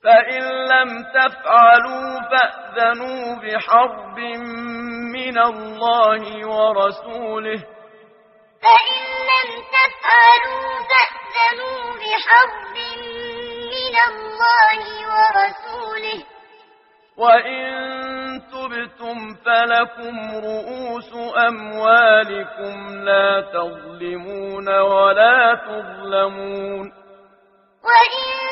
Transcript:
فإن لم تفعلوا فأذنوا بحرب من الله ورسوله فإن لم تفعلوا فأذنوا بحرب من الله ورسوله وإن تبتم فلكم رؤوس أموالكم لا تظلمون ولا تظلمون وإن